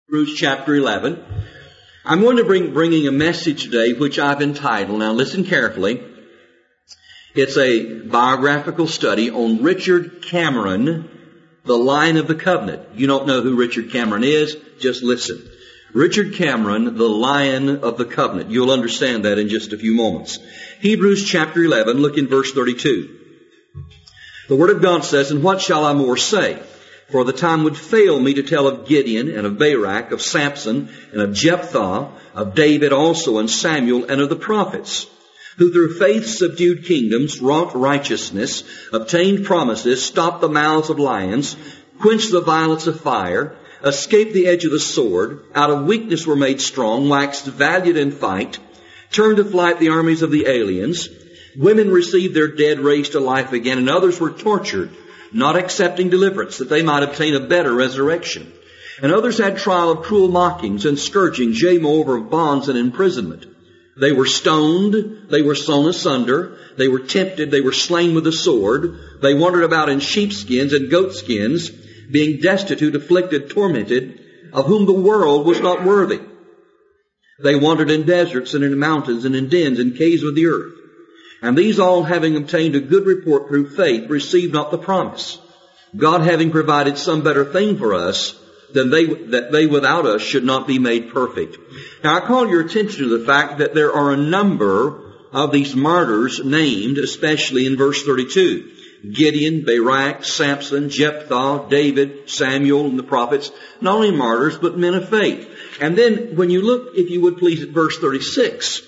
Hebrews chapter 11. I'm going to bringing a message today which I've entitled, now listen carefully, it's a biographical study on Richard Cameron, the Lion of the Covenant. You don't know who Richard Cameron is, just listen. Richard Cameron, the Lion of the Covenant. You'll understand that in just a few moments. Hebrews chapter 11, look in verse 32. The Word of God says, "And what shall I more say? For the time would fail me to tell of Gideon, and of Barak, of Samson, and of Jephthah, of David also, and Samuel, and of the prophets, who through faith subdued kingdoms, wrought righteousness, obtained promises, stopped the mouths of lions, quenched the violence of fire, escaped the edge of the sword, out of weakness were made strong, waxed valiant in fight, turned to flight the armies of the aliens. Women received their dead raised to life again, and others were tortured, not accepting deliverance, that they might obtain a better resurrection. And others had trial of cruel mockings and scourgings, yea, moreover of bonds and imprisonment. They were stoned, they were sown asunder, they were tempted, they were slain with the sword, they wandered about in sheepskins and goatskins, being destitute, afflicted, tormented, of whom the world was not worthy. They wandered in deserts and in mountains and in dens and caves of the earth. And these all, having obtained a good report through faith, received not the promise, God having provided some better thing for us, than that they without us should not be made perfect." Now I call your attention to the fact that there are a number of these martyrs named, especially in verse 32. Gideon, Barak, Samson, Jephthah, David, Samuel, and the prophets. Not only martyrs, but men of faith. And then when you look, if you would please, at verse 36,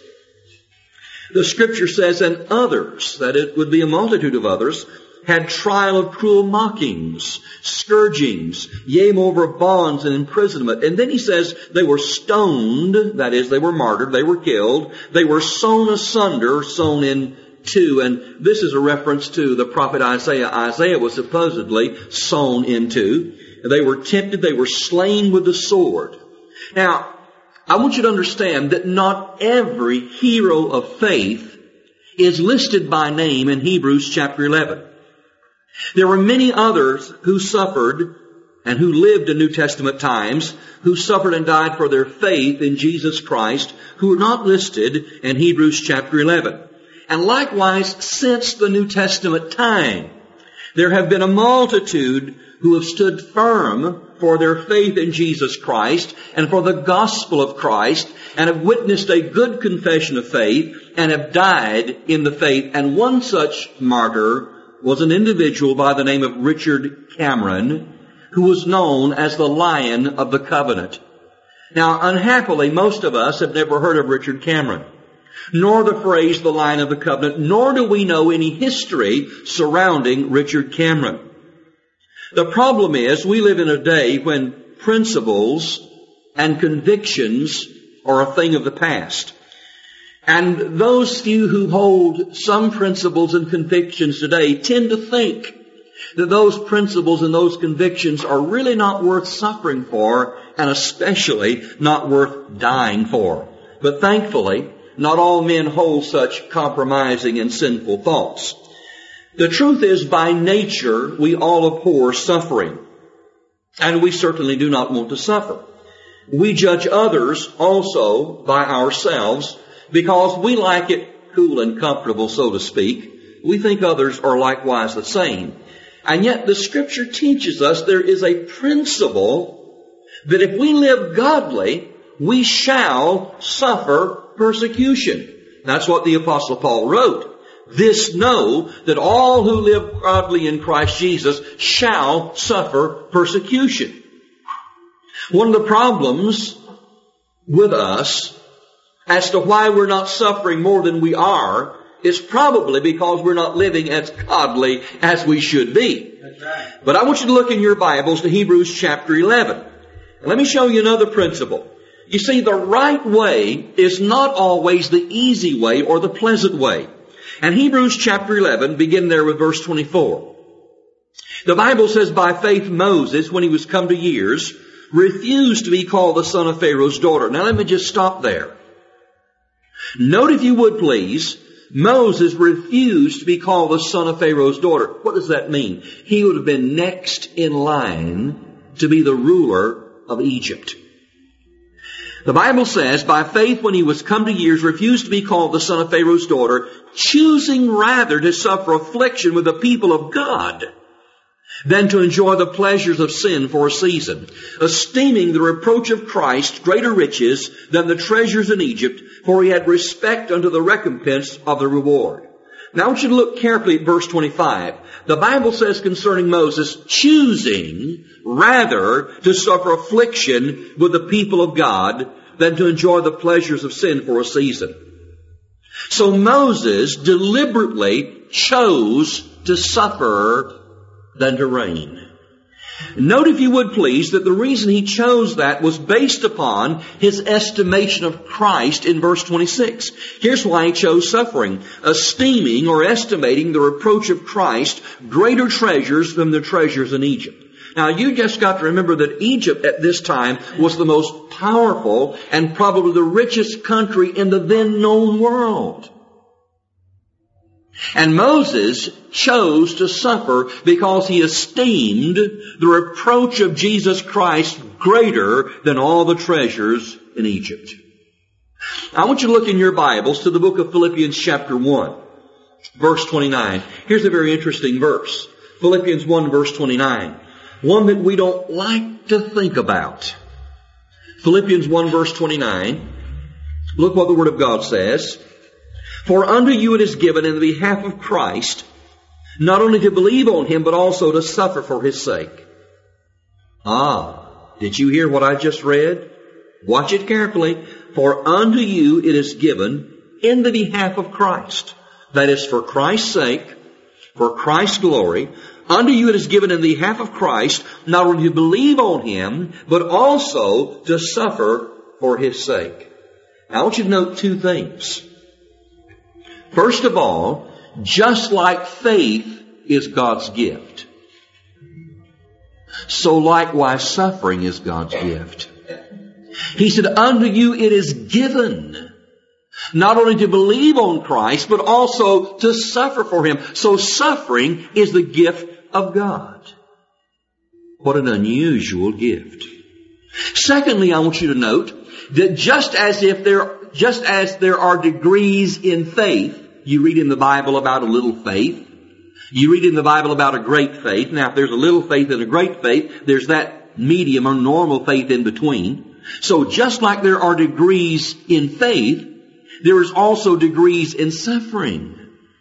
the Scripture says, "And others," that it would be a multitude of others, "had trial of cruel mockings, scourgings, yea, moreover of bonds and imprisonment." And then he says they were stoned, that is, they were martyred, they were killed. They were sown asunder, sown in two. And this is a reference to the prophet Isaiah. Isaiah was supposedly sown in two. They were tempted, they were slain with the sword. Now, I want you to understand that not every hero of faith is listed by name in Hebrews chapter 11. There were many others who suffered and who lived in New Testament times, who suffered and died for their faith in Jesus Christ, who are not listed in Hebrews chapter 11. And likewise, since the New Testament time, there have been a multitude who have stood firm for their faith in Jesus Christ and for the gospel of Christ, and have witnessed a good confession of faith and have died in the faith. And one such martyr was an individual by the name of Richard Cameron, who was known as the Lion of the Covenant. Now, unhappily, most of us have never heard of Richard Cameron, nor the phrase the Lion of the Covenant, nor do we know any history surrounding Richard Cameron. The problem is we live in a day when principles and convictions are a thing of the past. And those few who hold some principles and convictions today tend to think that those principles and those convictions are really not worth suffering for, and especially not worth dying for. But thankfully, not all men hold such compromising and sinful thoughts. The truth is, by nature, we all abhor suffering. And we certainly do not want to suffer. We judge others also by ourselves because we like it cool and comfortable, so to speak. We think others are likewise the same. And yet the Scripture teaches us there is a principle that if we live godly, we shall suffer persecution. That's what the Apostle Paul wrote. "This know, that all who live godly in Christ Jesus shall suffer persecution." One of the problems with us as to why we're not suffering more than we are is probably because we're not living as godly as we should be. That's right. But I want you to look in your Bibles to Hebrews chapter 11. And let me show you another principle. You see, the right way is not always the easy way or the pleasant way. And Hebrews chapter 11, begin there with verse 24. The Bible says, "By faith Moses, when he was come to years, refused to be called the son of Pharaoh's daughter." Now let me just stop there. Note, if you would please, Moses refused to be called the son of Pharaoh's daughter. What does that mean? He would have been next in line to be the ruler of Egypt. The Bible says, by faith when he was come to years, refused to be called the son of Pharaoh's daughter, choosing rather to suffer affliction with the people of God than to enjoy the pleasures of sin for a season, esteeming the reproach of Christ greater riches than the treasures in Egypt, for he had respect unto the recompense of the reward. Now I want you to look carefully at verse 25. The Bible says concerning Moses, choosing rather to suffer affliction with the people of God than to enjoy the pleasures of sin for a season. So Moses deliberately chose to suffer than to reign. Note, if you would please, that the reason he chose that was based upon his estimation of Christ in verse 26. Here's why he chose suffering. Esteeming or estimating the reproach of Christ greater treasures than the treasures in Egypt. Now, you just got to remember that Egypt at this time was the most powerful and probably the richest country in the then known world. And Moses chose to suffer because he esteemed the reproach of Jesus Christ greater than all the treasures in Egypt. I want you to look in your Bibles to the book of Philippians chapter 1, verse 29. Here's a very interesting verse. Philippians 1, verse 29. One that we don't like to think about. Philippians 1, verse 29. Look what the Word of God says. For unto you it is given in the behalf of Christ, not only to believe on Him, but also to suffer for His sake. Did you hear what I just read? Watch it carefully. For unto you it is given in the behalf of Christ. That is, for Christ's sake, for Christ's glory. Unto you it is given in the behalf of Christ, not only to believe on Him, but also to suffer for His sake. Now, I want you to note two things. First of all, just like faith is God's gift, so likewise suffering is God's gift. He said, unto you it is given, not only to believe on Christ, but also to suffer for Him. So suffering is the gift of God. What an unusual gift. Secondly, I want you to note that just as there are degrees in faith, you read in the Bible about a little faith. You read in the Bible about a great faith. Now, if there's a little faith and a great faith, there's that medium or normal faith in between. So just like there are degrees in faith, there is also degrees in suffering.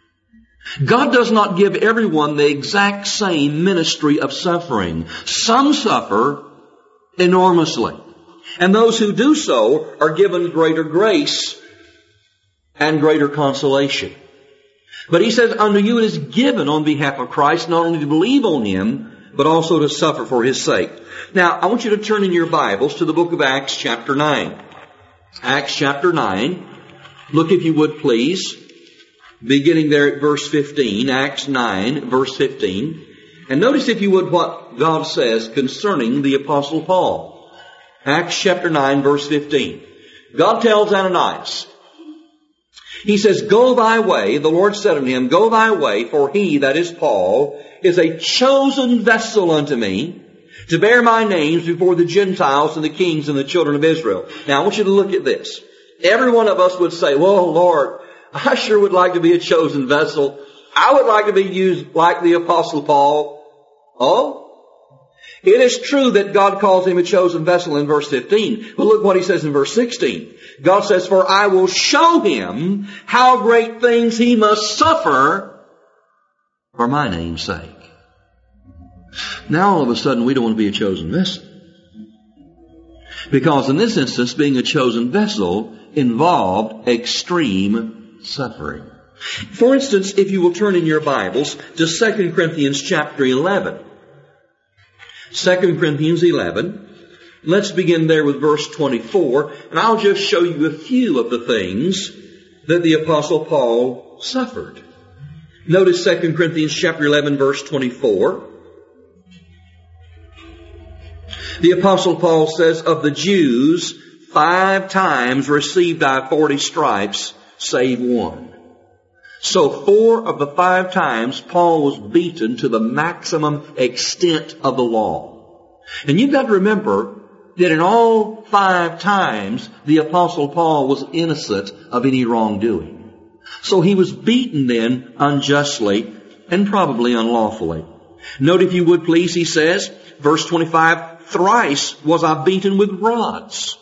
God does not give everyone the exact same ministry of suffering. Some suffer enormously. And those who do so are given greater grace and greater consolation. But he says, unto you it is given on behalf of Christ, not only to believe on Him, but also to suffer for His sake. Now, I want you to turn in your Bibles to the book of Acts chapter 9. Acts chapter 9. Look, if you would please, beginning there at verse 15. Acts 9, verse 15. And notice, if you would, what God says concerning the Apostle Paul. Acts chapter 9, verse 15. God tells Ananias, He says, go thy way. The Lord said unto him, go thy way, for he, that is Paul, is a chosen vessel unto me to bear my names before the Gentiles and the kings and the children of Israel. Now, I want you to look at this. Every one of us would say, well, Lord, I sure would like to be a chosen vessel. I would like to be used like the Apostle Paul. Oh? It is true that God calls him a chosen vessel in verse 15. But look what he says in verse 16. God says, for I will show him how great things he must suffer for my name's sake. Now all of a sudden we don't want to be a chosen vessel. Because in this instance, being a chosen vessel involved extreme suffering. For instance, if you will turn in your Bibles to 2 Corinthians chapter 11. 2 Corinthians 11. Let's begin there with verse 24, and I'll just show you a few of the things that the Apostle Paul suffered. Notice 2 Corinthians chapter 11, verse 24. The Apostle Paul says, of the Jews, 5 times received I 40 stripes, save one. So 4 of the 5 times Paul was beaten to the maximum extent of the law. And you've got to remember, that in all 5 times the Apostle Paul was innocent of any wrongdoing. So he was beaten then unjustly and probably unlawfully. Note, if you would please, he says, verse 25, thrice was I beaten with rods.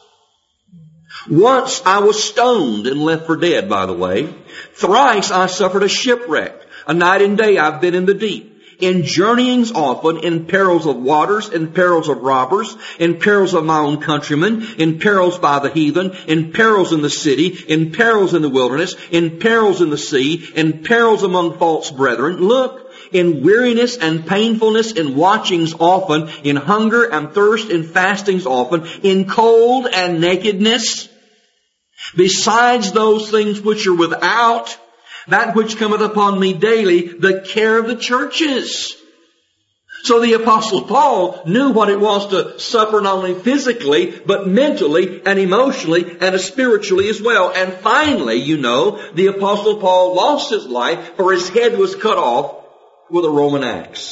Once I was stoned and left for dead, by the way. Thrice I suffered a shipwreck. A night and day I've been in the deep. In journeyings often, in perils of waters, in perils of robbers, in perils of my own countrymen, in perils by the heathen, in perils in the city, in perils in the wilderness, in perils in the sea, in perils among false brethren. Look, in weariness and painfulness, in watchings often, in hunger and thirst, in fastings often, in cold and nakedness. Besides those things which are without, that which cometh upon me daily, the care of the churches. So the Apostle Paul knew what it was to suffer not only physically, but mentally and emotionally and spiritually as well. And finally, you know, the Apostle Paul lost his life, for his head was cut off with a Roman axe.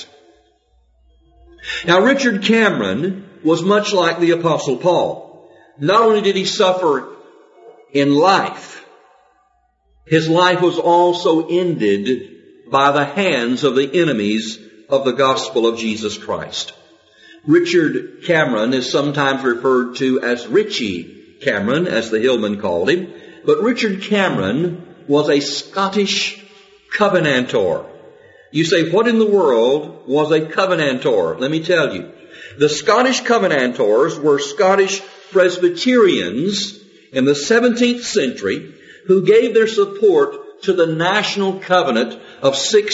Now, Richard Cameron was much like the Apostle Paul. Not only did he suffer in life, his life was also ended by the hands of the enemies of the gospel of Jesus Christ. Richard Cameron is sometimes referred to as Richie Cameron, as the Hillman called him. But Richard Cameron was a Scottish Covenanter. You say, what in the world was a Covenanter? Let me tell you. The Scottish Covenanters were Scottish Presbyterians in the 17th century who gave their support to the National Covenant of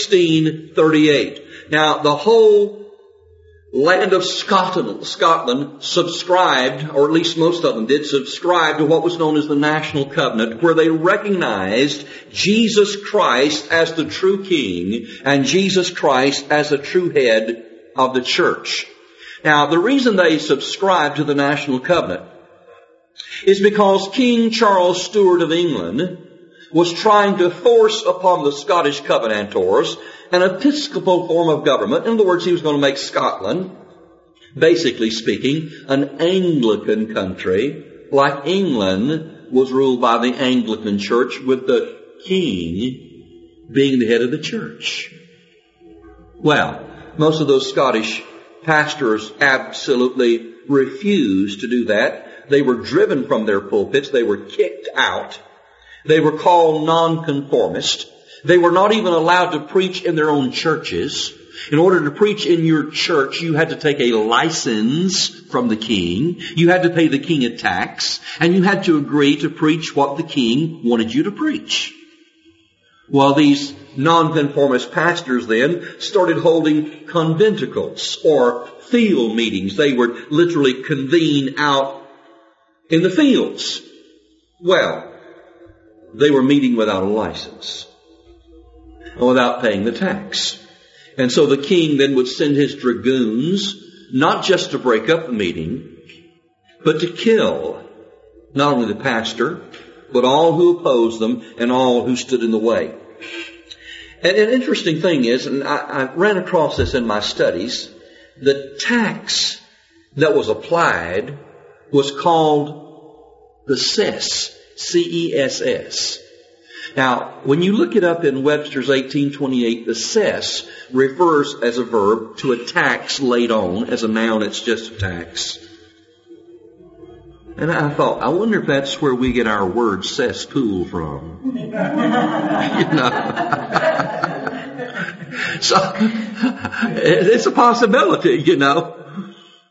1638. Now, the whole land of Scotland subscribed, or at least most of them did, subscribe to what was known as the National Covenant, where they recognized Jesus Christ as the true King and Jesus Christ as the true head of the church. Now, the reason they subscribed to the National Covenant is because King Charles Stuart of England was trying to force upon the Scottish Covenanters an episcopal form of government. In other words, he was going to make Scotland, basically speaking, an Anglican country, like England was ruled by the Anglican Church, with the king being the head of the church. Well, most of those Scottish pastors absolutely refused to do that. They were driven from their pulpits. They were kicked out. They were called nonconformist. They were not even allowed to preach in their own churches. In order to preach in your church, you had to take a license from the king. You had to pay the king a tax. And you had to agree to preach what the king wanted you to preach. Well, these nonconformist pastors then started holding conventicles or field meetings. They would literally convene out in the fields. Well, they were meeting without a license, without paying the tax. And so the king then would send his dragoons, not just to break up the meeting, but to kill not only the pastor, but all who opposed them and all who stood in the way. And an interesting thing is, and I ran across this in my studies, the tax that was applied was called the cess, C-E-S-S. Now, when you look it up in Webster's 1828, the cess refers as a verb to a tax laid on. As a noun, it's just a tax. And I thought, I wonder if that's where we get our word cesspool from. You know. So, it's a possibility, you know.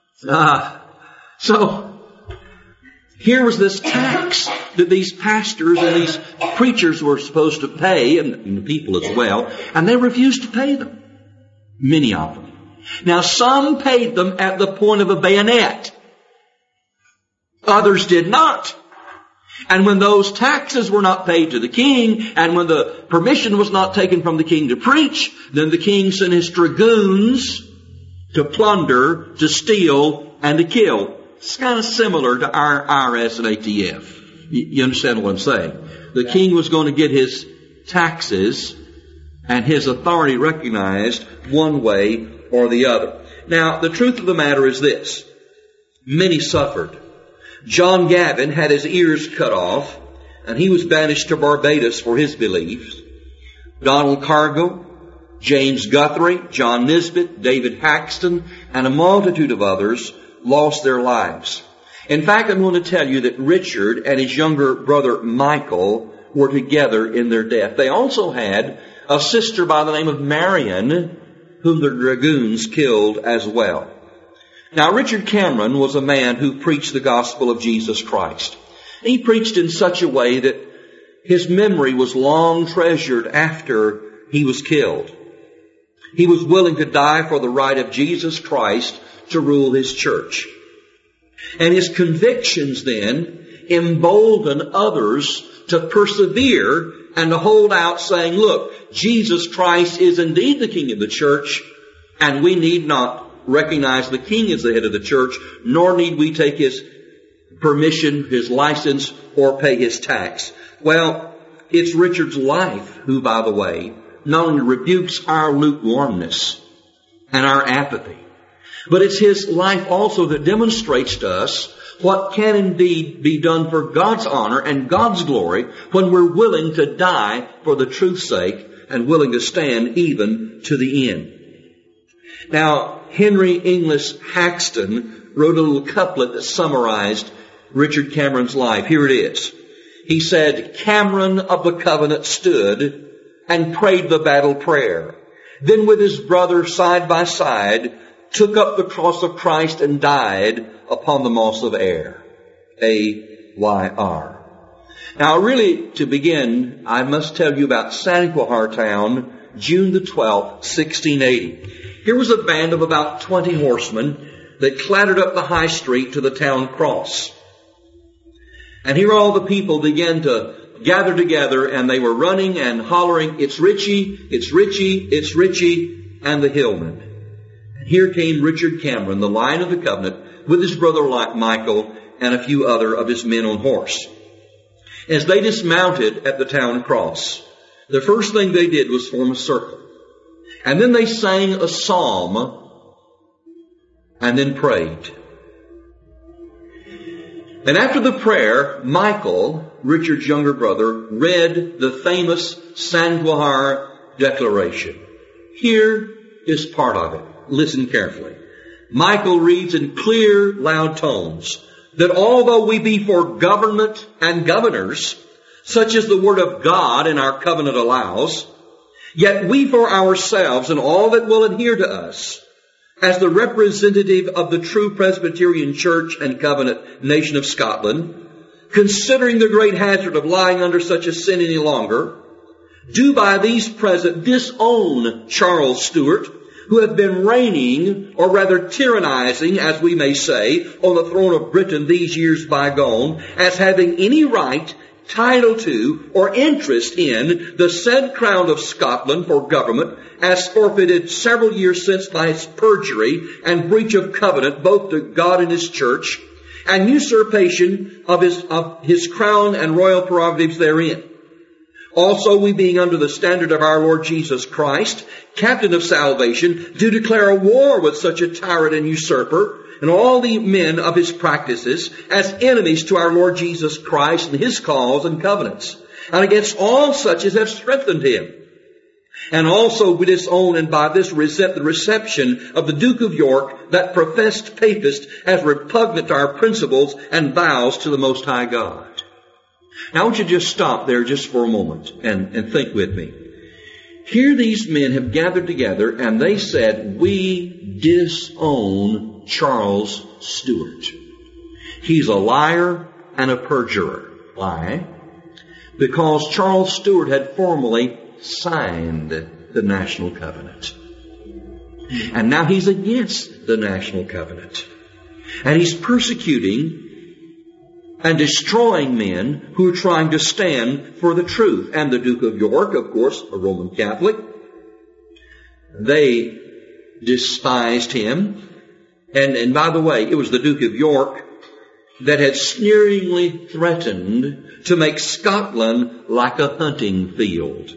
So, here was this tax that these pastors and these preachers were supposed to pay, and the people as well, and they refused to pay them. Many of them. Now, some paid them at the point of a bayonet. Others did not. And when those taxes were not paid to the king, and when the permission was not taken from the king to preach, then the king sent his dragoons to plunder, to steal, and to kill. It's kind of similar to our IRS and ATF. You understand what I'm saying? The king was going to get his taxes and his authority recognized one way or the other. Now, the truth of the matter is this. Many suffered. John Gavin had his ears cut off, and he was banished to Barbados for his beliefs. Donald Cargill, James Guthrie, John Nisbet, David Haxton, and a multitude of others lost their lives. In fact, I'm going to tell you that Richard and his younger brother Michael were together in their death. They also had a sister by the name of Marion, whom the dragoons killed as well. Now, Richard Cameron was a man who preached the gospel of Jesus Christ. He preached in such a way that his memory was long treasured after he was killed. He was willing to die for the right of Jesus Christ to rule his church. And his convictions then emboldened others to persevere and to hold out, saying, look, Jesus Christ is indeed the King of the church, and we need not recognize the King as the head of the church, nor need we take his permission, his license, or pay his tax. Well, it's Richard's life who, by the way, not only rebukes our lukewarmness and our apathy, but it's his life also that demonstrates to us what can indeed be done for God's honor and God's glory when we're willing to die for the truth's sake and willing to stand even to the end. Now, Henry Inglis Haxton wrote a little couplet that summarized Richard Cameron's life. Here it is. He said, Cameron of the Covenant stood and prayed the battle prayer. Then with his brother side by side, took up the cross of Christ and died upon the moss of air. A-Y-R. Now really, to begin, I must tell you about Sanquhar town, June the 12th, 1680. Here was a band of about 20 horsemen that clattered up the high street to the town cross. And here all the people began to gather together, and they were running and hollering, it's Richie, it's Richie, it's Richie, and the hillmen. And here came Richard Cameron, the Lion of the Covenant, with his brother Michael and a few other of his men on horse. As they dismounted at the town cross, the first thing they did was form a circle. And then they sang a psalm and then prayed. And after the prayer, Michael, Richard's younger brother, read the famous Sanquhar Declaration. Here is part of it. Listen carefully. Michael reads in clear, loud tones that although we be for government and governors, such as the word of God in our covenant allows, yet we for ourselves and all that will adhere to us, as the representative of the true Presbyterian Church and Covenant nation of Scotland, considering the great hazard of lying under such a sin any longer, do by these present disown Charles Stuart, who have been reigning, or rather tyrannizing, as we may say, on the throne of Britain these years bygone, as having any right, title to, or interest in the said crown of Scotland for government, as forfeited several years since by his perjury and breach of covenant both to God and his church, and usurpation of his crown and royal prerogatives therein. Also, we being under the standard of our Lord Jesus Christ, captain of salvation, do declare a war with such a tyrant and usurper, and all the men of his practices, as enemies to our Lord Jesus Christ and his cause and covenants, and against all such as have strengthened him. And also we disown and by this resent the reception of the Duke of York, that professed papist, as repugnant to our principles and vows to the Most High God. Now I want you to just stop there just for a moment and think with me. Here these men have gathered together and they said, we disown Charles Stuart. He's a liar and a perjurer. Why? Because Charles Stuart had formally signed the National Covenant. And now he's against the National Covenant. And he's persecuting and destroying men who are trying to stand for the truth. And the Duke of York, of course, a Roman Catholic, they despised him. And by the way, it was the Duke of York that had sneeringly threatened to make Scotland like a hunting field.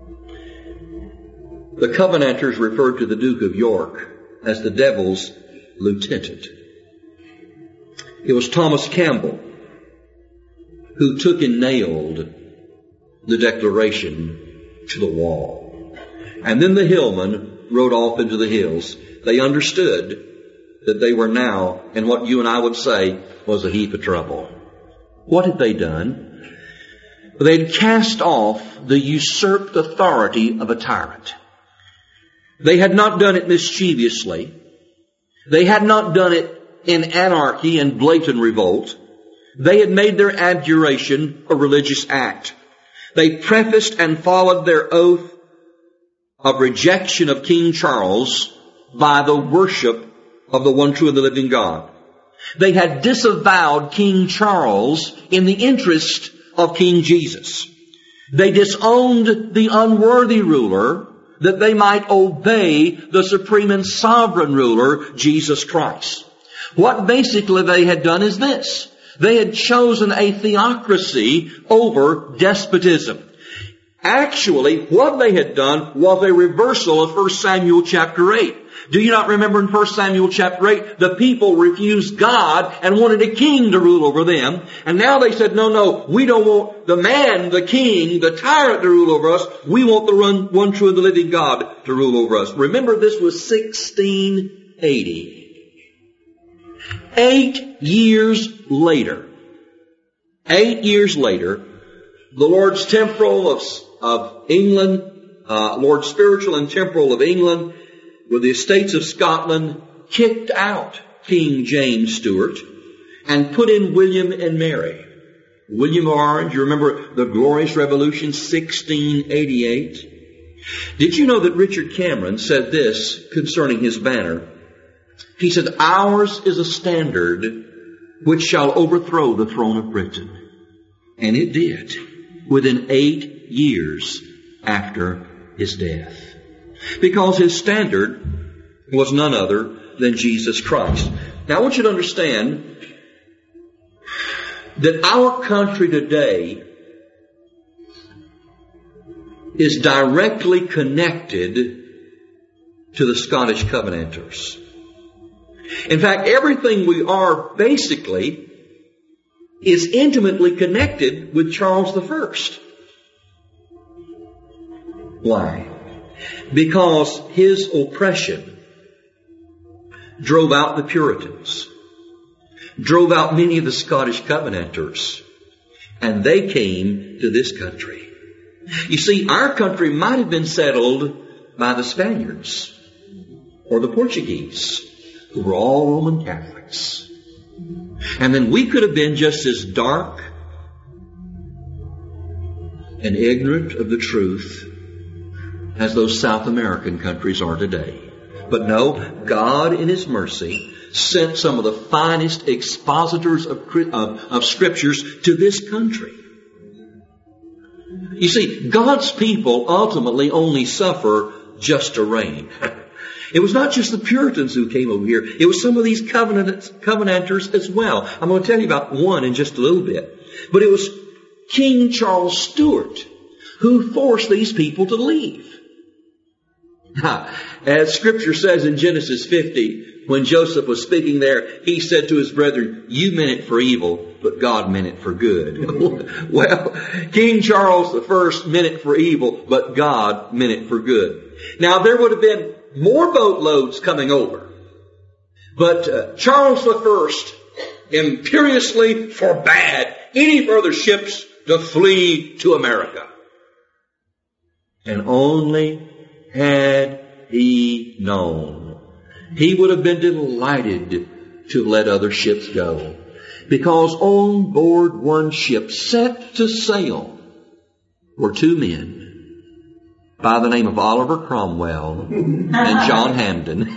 The Covenanters referred to the Duke of York as the devil's lieutenant. It was Thomas Campbell who took and nailed the Declaration to the wall. And then the hillmen rode off into the hills. They understood that they were now in what you and I would say was a heap of trouble. What had they done? They had cast off the usurped authority of a tyrant. They had not done it mischievously. They had not done it in anarchy and blatant revolt. They had made their abjuration a religious act. They prefaced and followed their oath of rejection of King Charles by the worship of the one true and the living God. They had disavowed King Charles in the interest of King Jesus. They disowned the unworthy ruler that they might obey the supreme and sovereign ruler, Jesus Christ. What basically they had done is this. They had chosen a theocracy over despotism. Actually, what they had done was a reversal of 1 Samuel chapter 8. Do you not remember in 1 Samuel chapter 8, the people refused God and wanted a king to rule over them. And now they said, no, we don't want the man, the king, the tyrant to rule over us. We want the one true and the living God to rule over us. Remember, this was 1680. 8 years later, the Lord's temporal of England, Lord spiritual and temporal of England, with the estates of Scotland, kicked out King James Stuart and put in William and Mary. William of Orange, you remember the Glorious Revolution, 1688? Did you know that Richard Cameron said this concerning his banner? He said, "Ours is a standard which shall overthrow the throne of Britain." And it did, within 8 years after his death. Because his standard was none other than Jesus Christ. Now I want you to understand that our country today is directly connected to the Scottish Covenanters. In fact, everything we are basically is intimately connected with Charles I. Why? Because his oppression drove out the Puritans, drove out many of the Scottish Covenanters, and they came to this country. You see, our country might have been settled by the Spaniards or the Portuguese, who were all Roman Catholics. And then we could have been just as dark and ignorant of the truth as those South American countries are today. But no, God in His mercy sent some of the finest expositors of Scriptures to this country. You see, God's people ultimately only suffer just to reign. It was not just the Puritans who came over here. It was some of these Covenanters as well. I'm going to tell you about one in just a little bit. But it was King Charles Stuart who forced these people to leave. As Scripture says in Genesis 50, when Joseph was speaking there, he said to his brethren, "You meant it for evil, but God meant it for good." Well, King Charles I meant it for evil, but God meant it for good. Now, there would have been more boatloads coming over, but Charles I imperiously forbade any further ships to flee to America. And only had he known, he would have been delighted to let other ships go. Because on board one ship set to sail were two men by the name of Oliver Cromwell and John Hampden.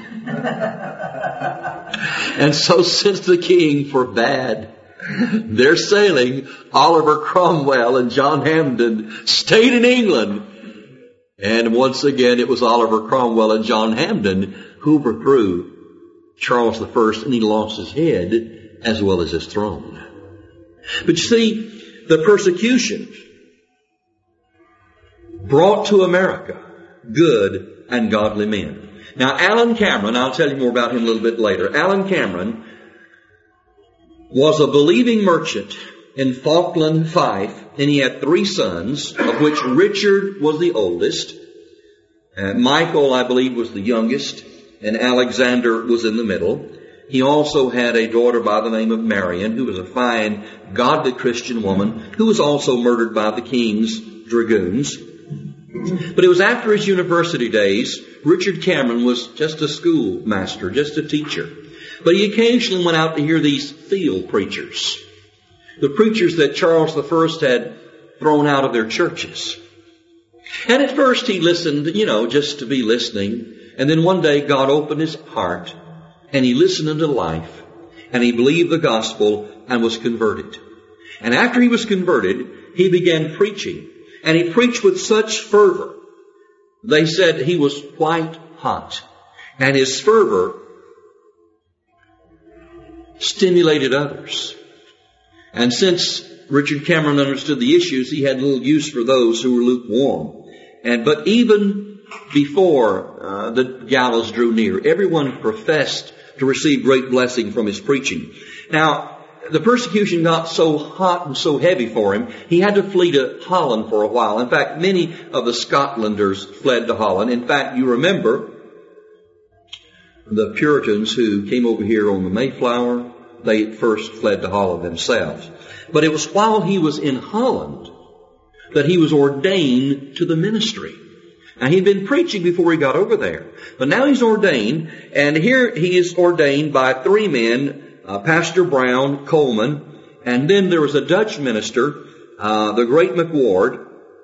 And so since the king forbade their sailing, Oliver Cromwell and John Hampden stayed in England. And once again, it was Oliver Cromwell and John Hampden who overthrew Charles I, and he lost his head as well as his throne. But you see, the persecution brought to America good and godly men. Now, Alan Cameron, I'll tell you more about him a little bit later. Alan Cameron was a believing merchant in Falkland, Fife, and he had 3 sons, of which Richard was the oldest. Michael, I believe, was the youngest, and Alexander was in the middle. He also had a daughter by the name of Marion, who was a fine, godly Christian woman, who was also murdered by the king's dragoons. But it was after his university days. Richard Cameron was just a schoolmaster, just a teacher. But he occasionally went out to hear these field preachers, the preachers that Charles I had thrown out of their churches. And at first he listened, just to be listening. And then one day God opened his heart and he listened unto life and he believed the gospel and was converted. And after he was converted, he began preaching. And he preached with such fervor. They said he was white hot. And his fervor stimulated others. And since Richard Cameron understood the issues, he had little use for those who were lukewarm. But even before the gallows drew near, everyone professed to receive great blessing from his preaching. Now, the persecution got so hot and so heavy for him, he had to flee to Holland for a while. In fact, many of the Scotlanders fled to Holland. In fact, you remember the Puritans who came over here on the Mayflower, they first fled to Holland themselves. But it was while he was in Holland that he was ordained to the ministry. Now, he'd been preaching before he got over there. But now he's ordained, and here he is ordained by 3 men, Pastor Brown, Coleman, and then there was a Dutch minister, the great McWard.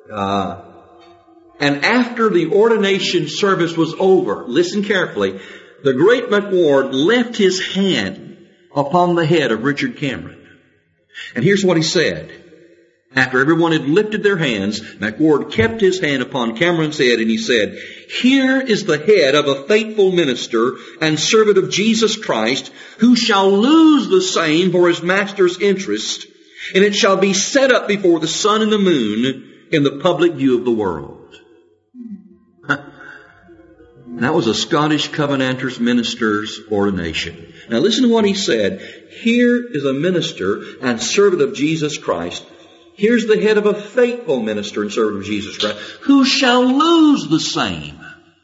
And after the ordination service was over, listen carefully, the great McWard left his hand upon the head of Richard Cameron. And here's what he said. After everyone had lifted their hands, McWard kept his hand upon Cameron's head and he said, "Here is the head of a faithful minister and servant of Jesus Christ, who shall lose the same for his master's interest, and it shall be set up before the sun and the moon in the public view of the world." That was a Scottish Covenanters minister's ordination. Now listen to what he said. Here is a minister and servant of Jesus Christ. Here's the head of a faithful minister and servant of Jesus Christ, who shall lose the same.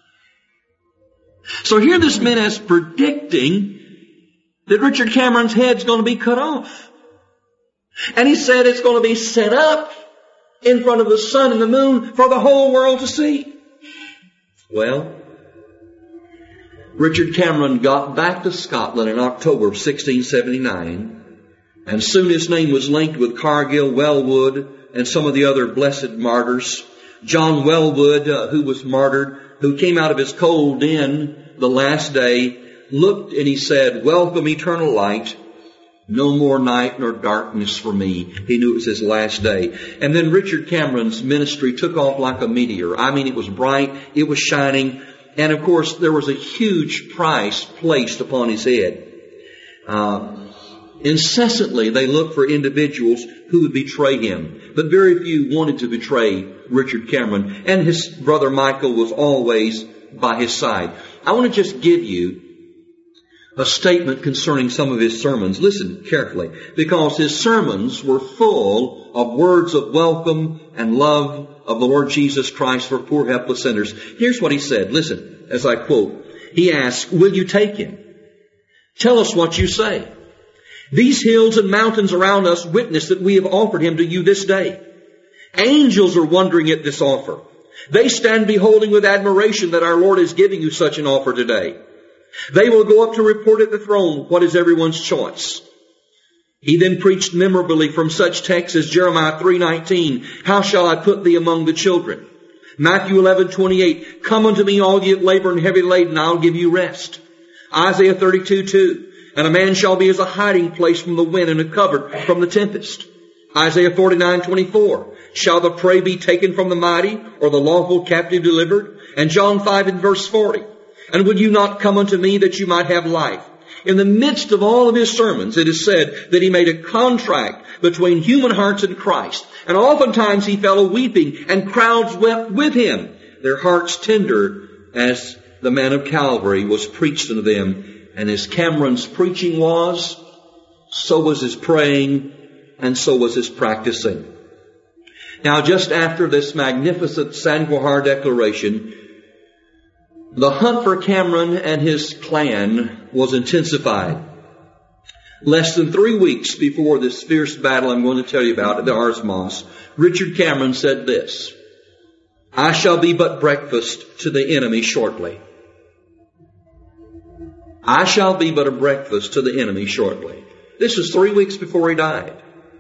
So here this man is predicting that Richard Cameron's head's going to be cut off. And he said it's going to be set up in front of the sun and the moon for the whole world to see. Well, Richard Cameron got back to Scotland in October of 1679. And soon his name was linked with Cargill, Wellwood, and some of the other blessed martyrs. John Wellwood, who was martyred, who came out of his cold den the last day, looked and he said, "Welcome eternal light, no more night nor darkness for me." He knew it was his last day. And then Richard Cameron's ministry took off like a meteor. I mean, it was bright, it was shining, and of course there was a huge price placed upon his head. Incessantly, they looked for individuals who would betray him. But very few wanted to betray Richard Cameron. And his brother Michael was always by his side. I want to just give you a statement concerning some of his sermons. Listen carefully, because his sermons were full of words of welcome and love of the Lord Jesus Christ for poor helpless sinners. Here's what he said. Listen, as I quote. He asked, "Will you take him? Tell us what you say. These hills and mountains around us witness that we have offered him to you this day. Angels are wondering at this offer. They stand beholding with admiration that our Lord is giving you such an offer today. They will go up to report at the throne what is everyone's choice." He then preached memorably from such texts as Jeremiah 3:19, "How shall I put thee among the children?" Matthew 11:28, "Come unto me all ye that labor and heavy laden, I'll give you rest." Isaiah 32:2, "And a man shall be as a hiding place from the wind and a covert from the tempest." Isaiah 49:24, "Shall the prey be taken from the mighty, or the lawful captive delivered?" And John 5 and verse 40, "And would you not come unto me that you might have life?" In the midst of all of his sermons, it is said that he made a contract between human hearts and Christ. And oftentimes he fell a weeping, and crowds wept with him, their hearts tender as the man of Calvary, was preached unto them. And as Cameron's preaching was, so was his praying, and so was his practicing. Now, just after this magnificent San Quahar declaration, the hunt for Cameron and his clan was intensified. Less than 3 weeks before this fierce battle I'm going to tell you about at the Ars Mas, Richard Cameron said this: "I shall be but breakfast to the enemy shortly." I shall be but a breakfast to the enemy shortly. This was 3 weeks before he died.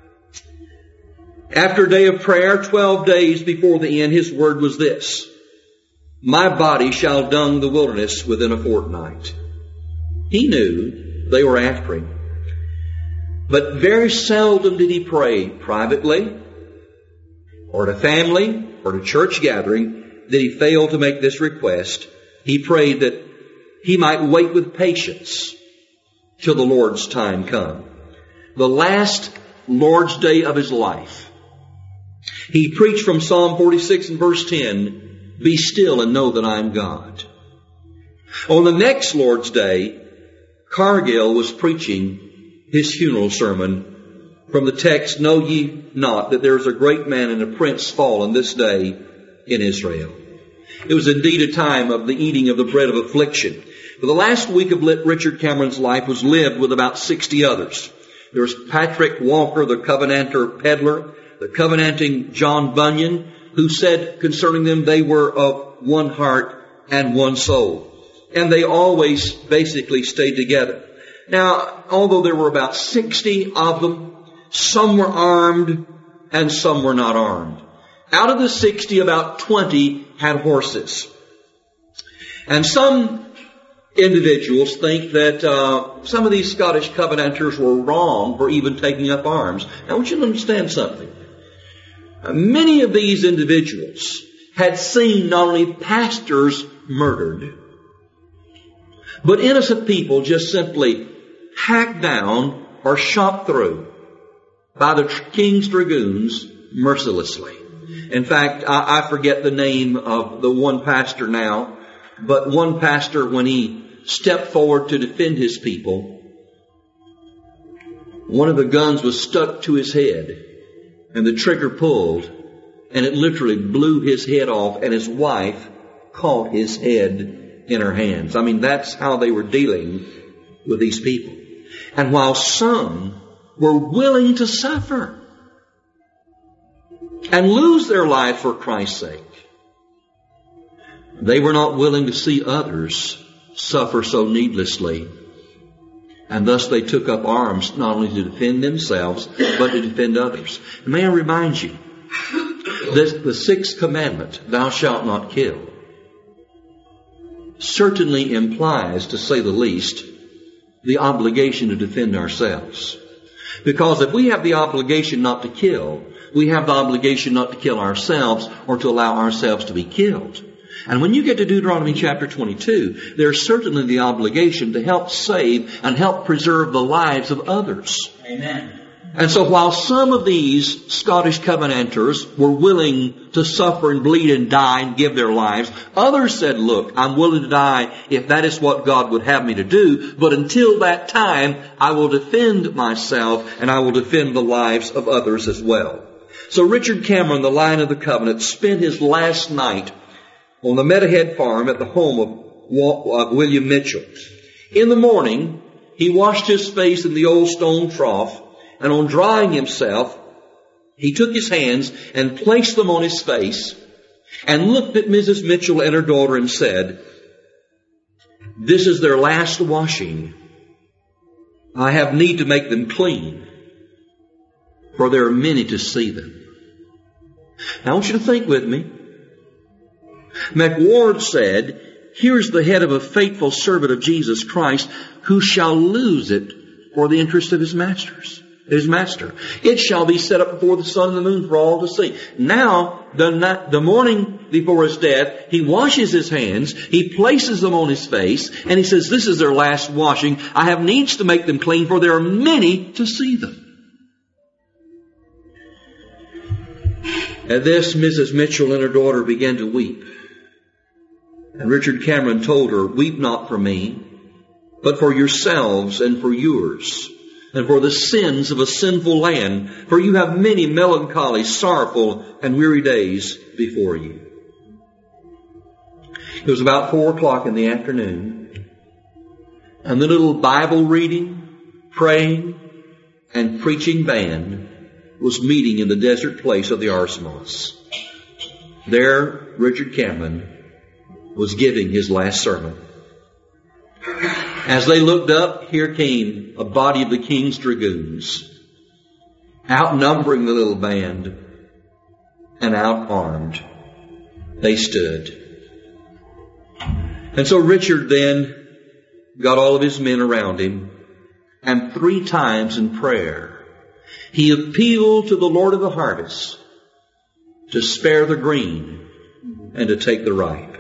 After a day of prayer, 12 days before the end, his word was this: "My body shall dung the wilderness within a fortnight." He knew they were after him. But very seldom did he pray privately, or at a family, or at a church gathering, did he fail to make this request. He prayed that he might wait with patience till the Lord's time come. The last Lord's day of his life, he preached from Psalm 46 and verse 10, "Be still and know that I am God." On the next Lord's Day, Cargill was preaching his funeral sermon from the text, "Know ye not that there is a great man and a prince fallen this day in Israel?" It was indeed a time of the eating of the bread of affliction. For the last week of Richard Cameron's life was lived with about 60 others. There was Patrick Walker, the Covenanter peddler, the Covenanting John Bunyan, who said concerning them they were of one heart and one soul. And they always basically stayed together. Now, although there were about 60 of them, some were armed and some were not armed. Out of the 60, about 20 had horses. And some individuals think that some of these Scottish Covenanters were wrong for even taking up arms. Now, I want you to understand something. Many of these individuals had seen not only pastors murdered, but innocent people just simply hacked down or shot through by the King's Dragoons mercilessly. In fact, I forget the name of the one pastor now, but one pastor, when he stepped forward to defend his people, one of the guns was stuck to his head, and the trigger pulled, and it literally blew his head off, and his wife caught his head in her hands. I mean, that's how they were dealing with these people. And while some were willing to suffer and lose their life for Christ's sake, they were not willing to see others suffer so needlessly. And thus they took up arms not only to defend themselves, but to defend others. And may I remind you, the sixth commandment, "Thou shalt not kill," certainly implies, to say the least, the obligation to defend ourselves. Because if we have the obligation not to kill, we have the obligation not to kill ourselves or to allow ourselves to be killed. And when you get to Deuteronomy chapter 22, there's certainly the obligation to help save and help preserve the lives of others. Amen. And so while some of these Scottish Covenanters were willing to suffer and bleed and die and give their lives, others said, "Look, I'm willing to die if that is what God would have me to do, but until that time, I will defend myself and I will defend the lives of others as well." So Richard Cameron, the Lion of the Covenant, spent his last night on the Meadowhead farm at the home of William Mitchell. In the morning, he washed his face in the old stone trough, and on drying himself, he took his hands and placed them on his face and looked at Mrs. Mitchell and her daughter and said, "This is their last washing. I have need to make them clean, for there are many to see them." Now I want you to think with me. McWard said, "Here's the head of a faithful servant of Jesus Christ who shall lose it for the interest of his master. It shall be set up before the sun and the moon for all to see." Now, the morning before his death, he washes his hands, he places them on his face, and he says, "This is their last washing. I have needs to make them clean, for there are many to see them." At this, Mrs. Mitchell and her daughter began to weep. And Richard Cameron told her, "Weep not for me, but for yourselves and for yours, and for the sins of a sinful land, for you have many melancholy, sorrowful, and weary days before you." It was about 4 o'clock in the afternoon, and the little Bible reading, praying, and preaching band was meeting in the desert place of the Ars Moss. There, Richard Cameron was giving his last sermon. As they looked up, here came a body of the King's Dragoons, outnumbering the little band and out-armed. They stood. And so Richard then got all of his men around him, and 3 times in prayer, he appealed to the Lord of the harvest to spare the green and to take the ripe.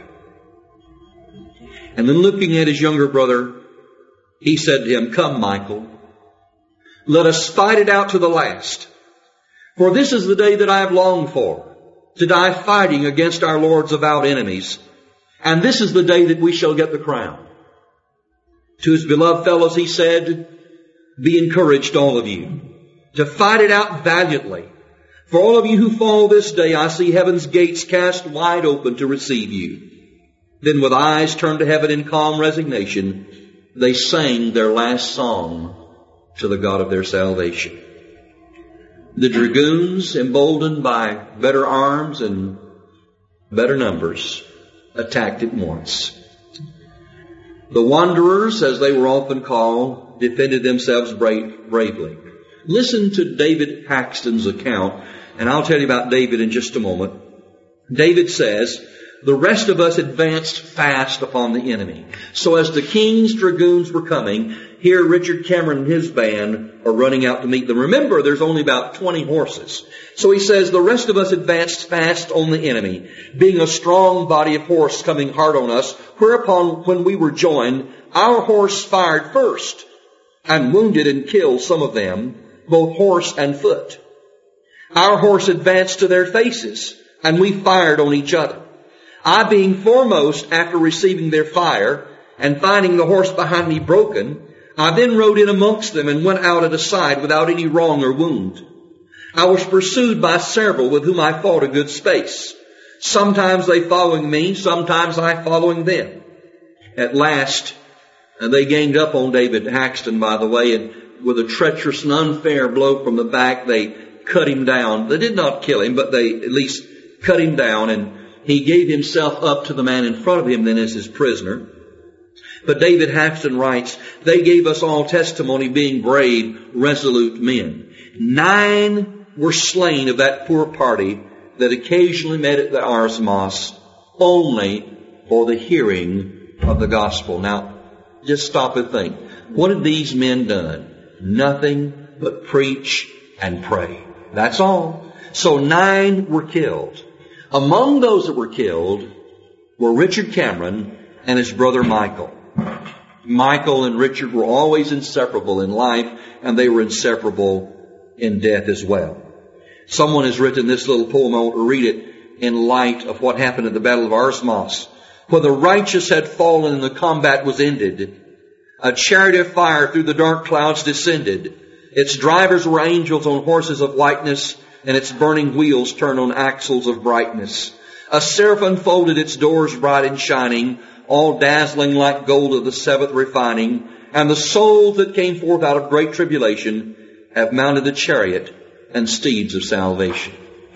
And then looking at his younger brother, he said to him, "Come, Michael, let us fight it out to the last. For this is the day that I have longed for, to die fighting against our Lord's avowed enemies. And this is the day that we shall get the crown." To his beloved fellows he said, "Be encouraged, all of you, to fight it out valiantly. For all of you who fall this day, I see heaven's gates cast wide open to receive you." Then with eyes turned to heaven in calm resignation, they sang their last song to the God of their salvation. The dragoons, emboldened by better arms and better numbers, attacked at once. The wanderers, as they were often called, defended themselves bravely. Listen to David Paxton's account, and I'll tell you about David in just a moment. David says, "The rest of us advanced fast upon the enemy. So as the King's Dragoons were coming, here Richard Cameron and his band are running out to meet them." Remember, there's only about 20 horses. So he says, "The rest of us advanced fast on the enemy, being a strong body of horse coming hard on us, whereupon when we were joined, our horse fired first, and wounded and killed some of them, both horse and foot. Our horse advanced to their faces, and we fired on each other. I being foremost after receiving their fire, and finding the horse behind me broken, I then rode in amongst them and went out at a side without any wrong or wound. I was pursued by several with whom I fought a good space, sometimes they following me, sometimes I following them. At last, they ganged up on David Paxton, by the way, and with a treacherous and unfair blow from the back, they cut him down. They did not kill him, but they at least cut him down, and he gave himself up to the man in front of him then as his prisoner. But David Paxton writes, "They gave us all testimony, being brave, resolute men. 9 were slain of that poor party that occasionally met at the Ars Moss, only for the hearing of the gospel." Now, just stop and think. What had these men done? Nothing but preach and pray. That's all. So 9 were killed. Among those that were killed were Richard Cameron and his brother Michael. Michael and Richard were always inseparable in life, and they were inseparable in death as well. Someone has written this little poem. I want to read it in light of what happened at the Battle of Ars Moss. "When the righteous had fallen and the combat was ended, a chariot of fire through the dark clouds descended. Its drivers were angels on horses of whiteness, and its burning wheels turned on axles of brightness. A seraph unfolded its doors bright and shining, all dazzling like gold of the seventh refining. And the souls that came forth out of great tribulation have mounted the chariot and steeds of salvation."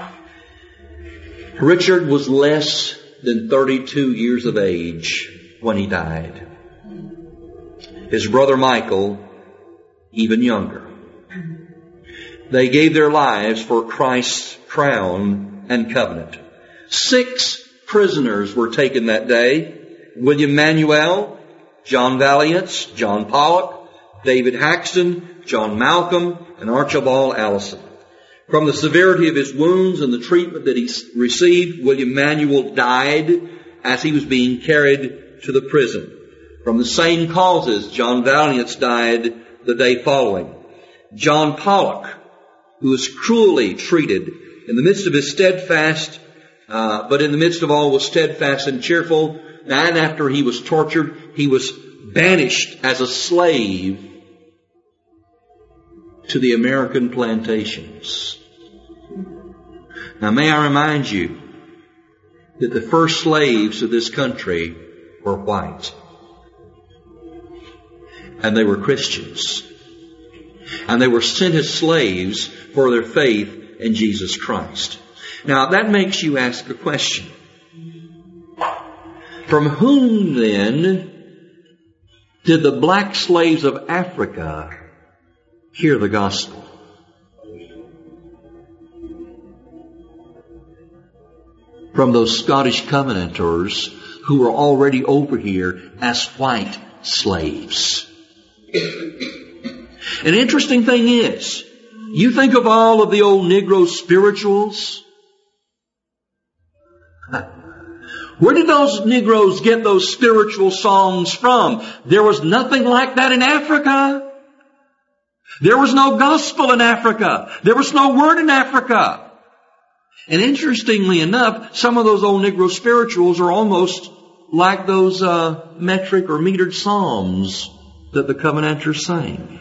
Richard was less than 32 years of age when he died. His brother Michael, even younger. They gave their lives for Christ's crown and covenant. 6 prisoners were taken that day. William Manuel, John Valiance, John Pollock, David Paxton, John Malcolm, and Archibald Allison. From the severity of his wounds and the treatment that he received, William Manuel died as he was being carried to the prison. From the same causes, John Valiance died the day following. John Pollock, who was cruelly treated in the midst of his steadfast, but in the midst of all was steadfast and cheerful, and after he was tortured, he was banished as a slave to the American plantations. Now, may I remind you that the first slaves of this country were white. And they were Christians. And they were sent as slaves for their faith in Jesus Christ. Now, that makes you ask a question. From whom, then, did the black slaves of Africa hear the gospel? From those Scottish Covenanters who were already over here as white slaves. An interesting thing is, you think of all of the old Negro spirituals. Where did those Negroes get those spiritual songs from? There was nothing like that in Africa. There was no gospel in Africa. There was no word in Africa. And interestingly enough, some of those old Negro spirituals are almost like those metric or metered psalms that the Covenanters sang.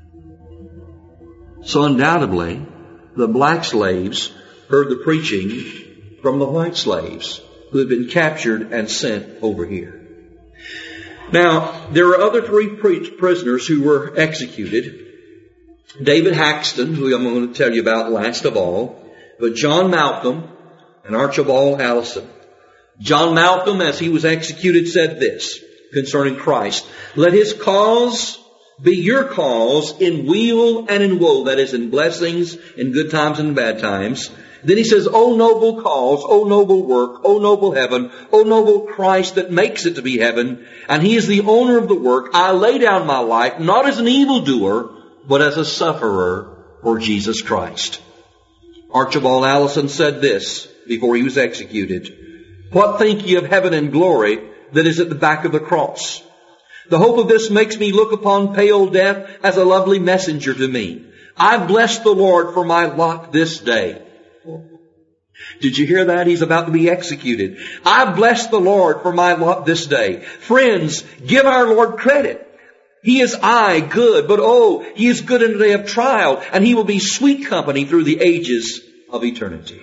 So undoubtedly, the black slaves heard the preaching from the white slaves who had been captured and sent over here. Now, there are other three prisoners who were executed. David Haxton, who I'm going to tell you about last of all, but John Malcolm and Archibald Allison. John Malcolm, as he was executed, said this concerning Christ: "Let his cause be your cause in weal and in woe," that is, in blessings, in good times and bad times. Then he says, "O noble cause, O noble work, O noble heaven, O noble Christ that makes it to be heaven, and he is the owner of the work. I lay down my life, not as an evildoer, but as a sufferer for Jesus Christ." Archibald Allison said this before he was executed: "What think ye of heaven and glory that is at the back of the cross? The hope of this makes me look upon pale death as a lovely messenger to me. I bless the Lord for my lot this day." Did you hear that? He's about to be executed. I bless the Lord for my lot this day. Friends, give our Lord credit. He is good, but oh, he is good in the day of trial, and he will be sweet company through the ages of eternity.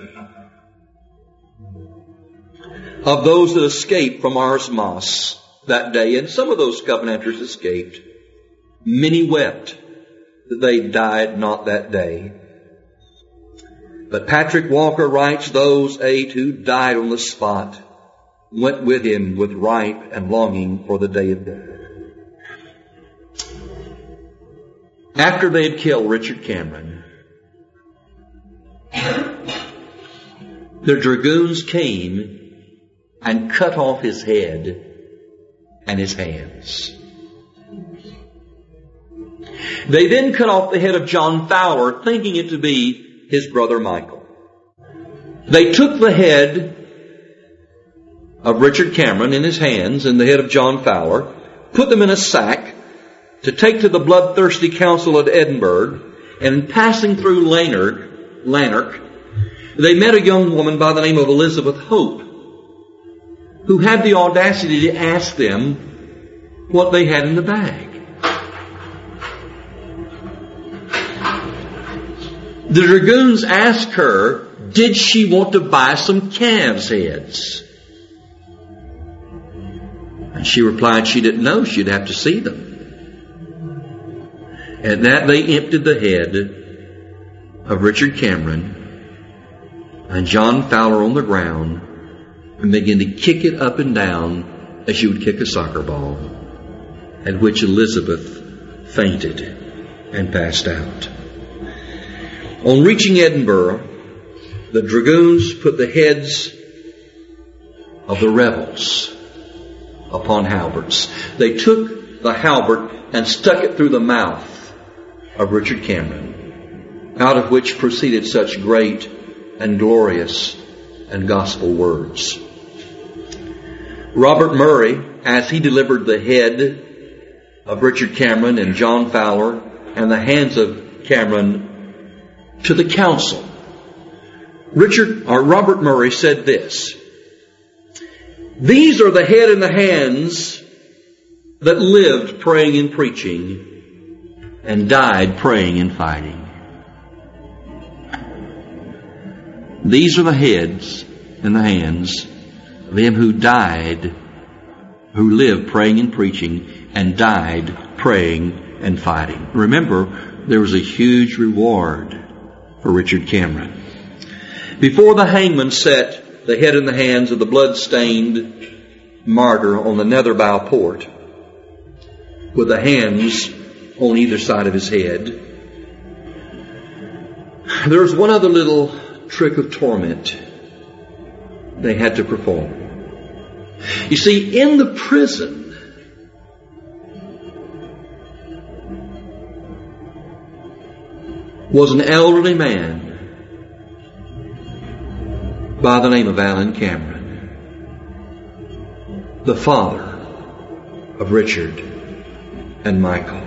Of those that escaped from Ars Mas that day, and some of those Covenanters escaped, many wept that they died not that day. But Patrick Walker writes, "Those 8 who died on the spot went with him with ripe and longing for the day of death." After they had killed Richard Cameron, the dragoons came and cut off his head and his hands. They then cut off the head of John Fowler, thinking it to be his brother Michael. They took the head of Richard Cameron in his hands and the head of John Fowler, put them in a sack to take to the bloodthirsty council at Edinburgh, and passing through Lanark, they met a young woman by the name of Elizabeth Hope, who had the audacity to ask them what they had in the bag. The dragoons asked her, did she want to buy some calves' heads? And she replied she didn't know. She'd have to see them. At that, they emptied the head of Richard Cameron and John Fowler on the ground and began to kick it up and down as you would kick a soccer ball, at which Elizabeth fainted and passed out. On reaching Edinburgh, the dragoons put the heads of the rebels upon halberds. They took the halberd and stuck it through the mouth of Richard Cameron, out of which proceeded such great and glorious and gospel words. Robert Murray, as he delivered the head of Richard Cameron and John Fowler and the hands of Cameron to the council, Robert Murray said this: These are the head and the hands that lived praying and preaching and died praying and fighting. These are the heads and the hands of them who died, who lived praying and preaching and died praying and fighting. Remember, there was a huge reward for Richard Cameron. Before the hangman set the head and the hands of the blood-stained martyr on the Netherbow port, with the hands on either side of his head, there was one other little trick of torment they had to perform. You see, in the prison was an elderly man by the name of Alan Cameron, the father of Richard and Michael.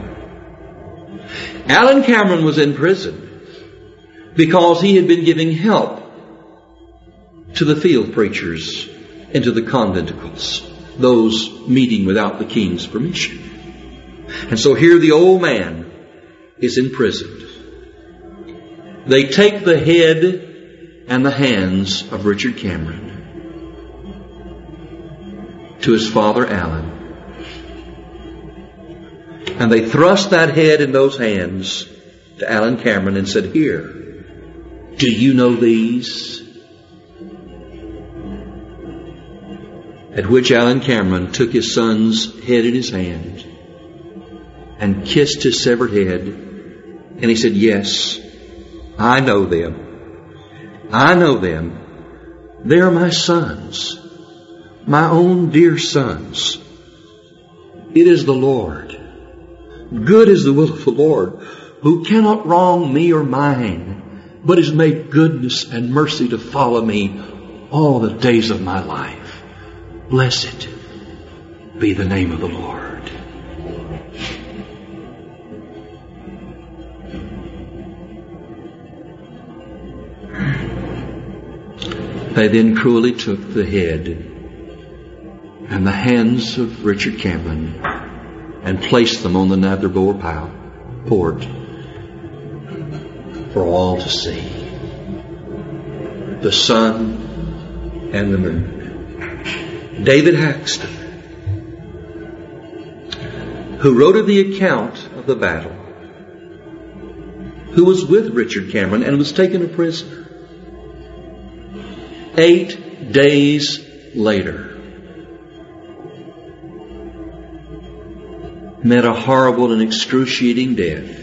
Alan Cameron was in prison because he had been giving help to the field preachers and to the conventicles, those meeting without the king's permission. And so here the old man is imprisoned. They take the head and the hands of Richard Cameron to his father Alan. And they thrust that head in those hands to Alan Cameron and said, "Here, do you know these?" At which Alan Cameron took his son's head in his hand and kissed his severed head. And he said, "Yes, I know them. I know them. They are my sons, my own dear sons. It is the Lord. Good is the will of the Lord, who cannot wrong me or mine, but has made goodness and mercy to follow me all the days of my life. Blessed be the name of the Lord." They then cruelly took the head and the hands of Richard Cameron and placed them on the Netherbow port for all to see. The sun and the moon. David Haxton, who wrote of the account of the battle, who was with Richard Cameron and was taken a prisoner, 8 days later, met a horrible and excruciating death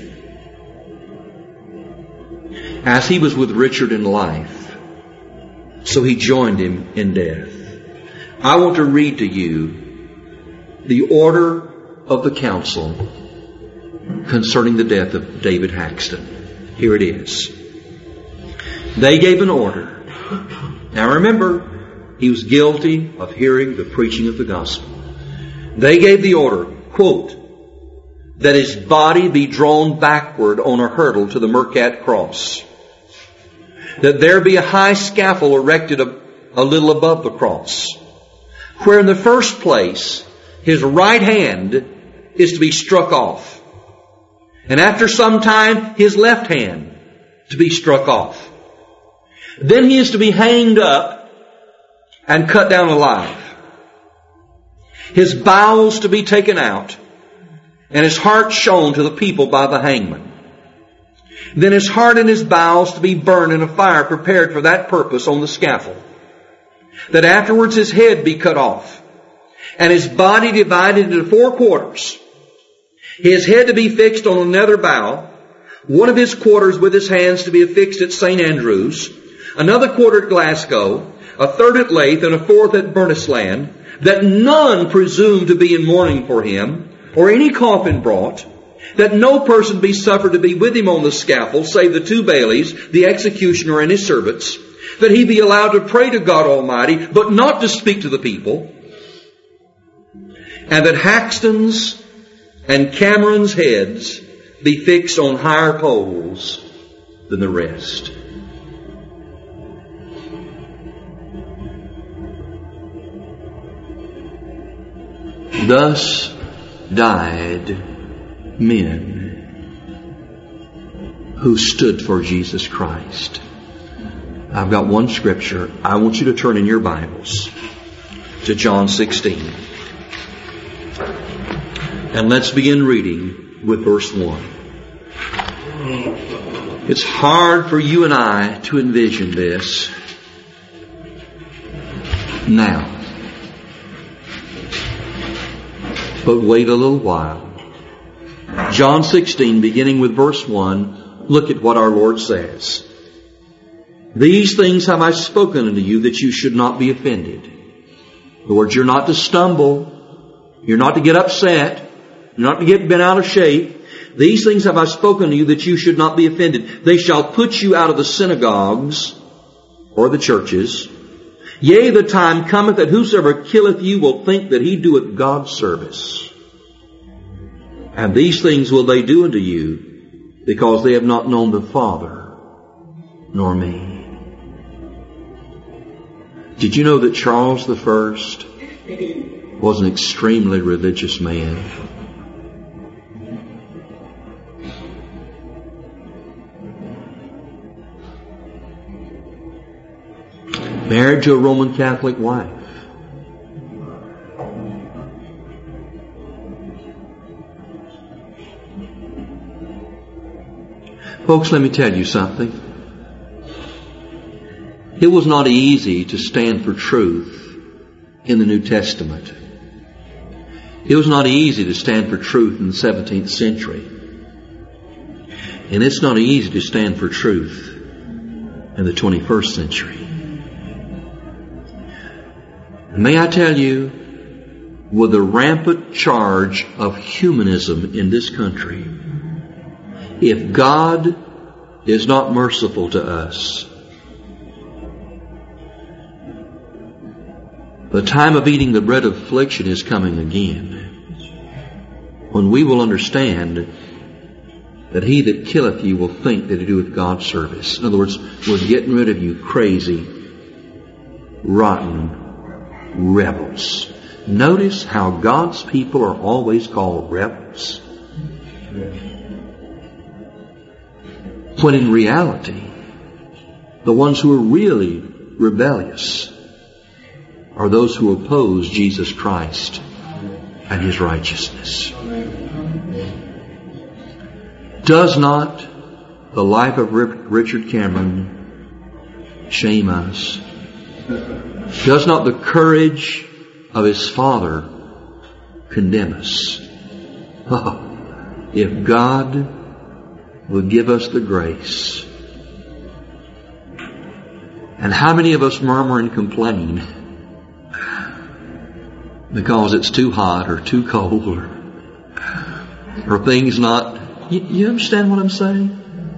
as he was with Richard in life, so he joined him in death. I want to read to you the order of the council concerning the death of David Haxton. Here it is. They gave an order. Now remember, he was guilty of hearing the preaching of the gospel. They gave the order, quote, that his body be drawn backward on a hurdle to the Mercat cross, that there be a high scaffold erected a little above the cross, where in the first place his right hand is to be struck off, and after some time his left hand to be struck off. Then he is to be hanged up and cut down alive. His bowels to be taken out, and his heart shown to the people by the hangman. Then his heart and his bowels to be burned in a fire prepared for that purpose on the scaffold. That afterwards his head be cut off, and his body divided into 4 quarters. His head to be fixed on another bow, one of his quarters with his hands to be affixed at St. Andrews, another quarter at Glasgow, a third at Leith, and a fourth at Burnasland, that none presume to be in mourning for him, or any coffin brought, that no person be suffered to be with him on the scaffold, save the 2 bailies, the executioner and his servants, that he be allowed to pray to God Almighty, but not to speak to the people, and that Haxton's and Cameron's heads be fixed on higher poles than the rest. Thus died men who stood for Jesus Christ. I've got one scripture. I want you to turn in your Bibles to John 16. And let's begin reading with verse 1. It's hard for you and I to envision this now. But wait a little while. John 16, beginning with verse 1, look at what our Lord says. These things have I spoken unto you, that you should not be offended. In other words, you're not to stumble. You're not to get upset. You're not to get bent out of shape. These things have I spoken to you, that you should not be offended. They shall put you out of the synagogues, or the churches. Yea, the time cometh that whosoever killeth you will think that he doeth God's service. And these things will they do unto you, because they have not known the Father, nor me. Did you know that Charles I was an extremely religious man? Married to a Roman Catholic wife. Folks, let me tell you something. It was not easy to stand for truth in the New Testament. It was not easy to stand for truth in the 17th century. And it's not easy to stand for truth in the 21st century. May I tell you, with the rampant charge of humanism in this country, if God is not merciful to us, the time of eating the bread of affliction is coming again, when we will understand that he that killeth you will think that he doeth God's service. In other words, we're getting rid of you crazy, rotten rebels. Notice how God's people are always called rebels, when in reality, the ones who are really rebellious are those who oppose Jesus Christ and His righteousness. Does not the life of Richard Cameron shame us? Does not the courage of his father condemn us? Oh, if God will give us the grace. And how many of us murmur and complain because it's too hot or too cold or things not... You understand what I'm saying?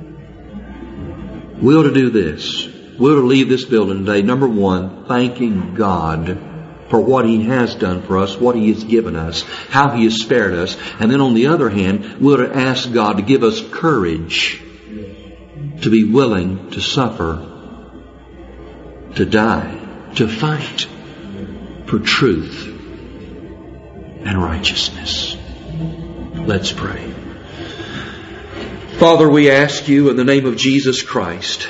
We ought to do this. We ought to leave this building today, number one, thanking God for what He has done for us, what He has given us, how He has spared us. And then on the other hand, we ought to ask God to give us courage to be willing to suffer, to die, to fight for truth and righteousness. Let's pray. Father, we ask You in the name of Jesus Christ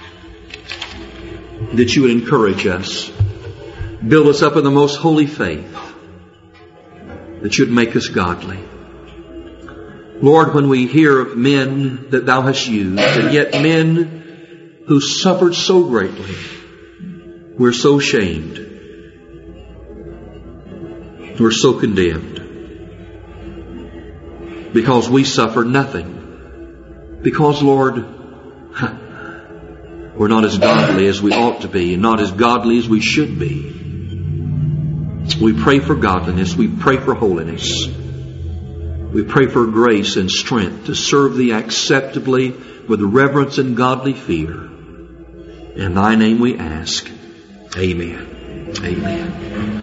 that You would encourage us, build us up in the most holy faith, that You would make us godly. Lord, when we hear of men that Thou hast used, and yet men who suffered so greatly, we're so shamed. We're so condemned. Because we suffered nothing. Because, Lord, we're not as godly as we ought to be, and not as godly as we should be. We pray for godliness. We pray for holiness. We pray for grace and strength to serve Thee acceptably with reverence and godly fear. In Thy name we ask. Amen. Amen.